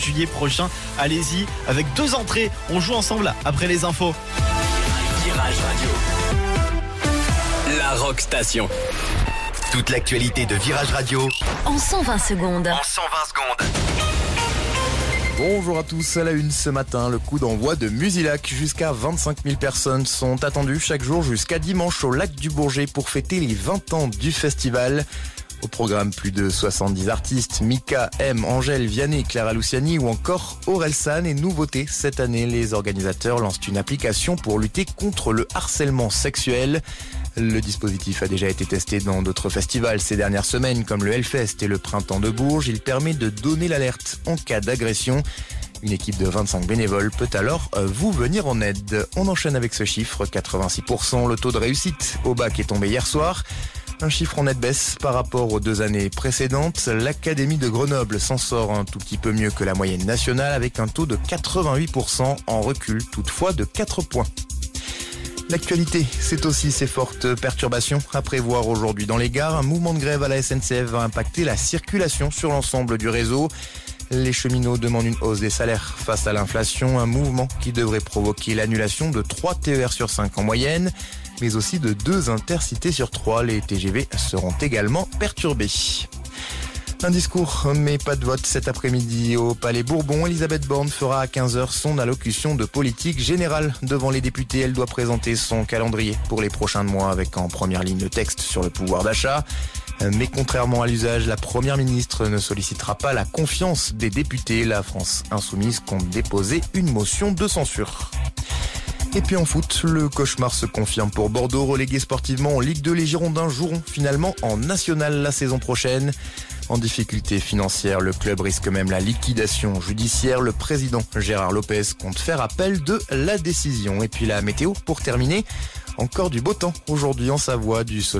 juillet prochain. Allez-y, avec 2 entrées. On joue ensemble après les infos. Virage Radio. La Rock Station. Toute l'actualité de Virage Radio en 120 secondes. Bonjour à tous, à la une ce matin, le coup d'envoi de Musilac. Jusqu'à 25 000 personnes sont attendues chaque jour jusqu'à dimanche au lac du Bourget pour fêter les 20 ans du festival. Au programme, plus de 70 artistes, Mika, M, Angèle, Vianney, Clara Luciani ou encore Orelsan. Et nouveauté, cette année, les organisateurs lancent une application pour lutter contre le harcèlement sexuel. Le dispositif a déjà été testé dans d'autres festivals ces dernières semaines, comme le Hellfest et le Printemps de Bourges. Il permet de donner l'alerte en cas d'agression. Une équipe de 25 bénévoles peut alors vous venir en aide. On enchaîne avec ce chiffre, 86%. Le taux de réussite au bac est tombé hier soir. Un chiffre en nette baisse par rapport aux 2 années précédentes. L'Académie de Grenoble s'en sort un tout petit peu mieux que la moyenne nationale avec un taux de 88%, en recul toutefois de 4 points. L'actualité, c'est aussi ces fortes perturbations à prévoir aujourd'hui dans les gares. Un mouvement de grève à la SNCF va impacter la circulation sur l'ensemble du réseau. Les cheminots demandent une hausse des salaires face à l'inflation, un mouvement qui devrait provoquer l'annulation de 3 TER sur 5 en moyenne, mais aussi de 2 intercités sur 3. Les TGV seront également perturbés. Un discours, mais pas de vote cet après-midi au Palais Bourbon. Elisabeth Borne fera à 15h son allocution de politique générale devant les députés. Elle doit présenter son calendrier pour les prochains mois avec en première ligne le texte sur le pouvoir d'achat. Mais contrairement à l'usage, la première ministre ne sollicitera pas la confiance des députés. La France insoumise compte déposer une motion de censure. Et puis en foot, le cauchemar se confirme pour Bordeaux. Relégué sportivement en Ligue 2, les Girondins joueront finalement en National la saison prochaine. En difficulté financière, le club risque même la liquidation judiciaire. Le président Gérard Lopez compte faire appel de la décision. Et puis la météo pour terminer, encore du beau temps aujourd'hui en Savoie, du soleil.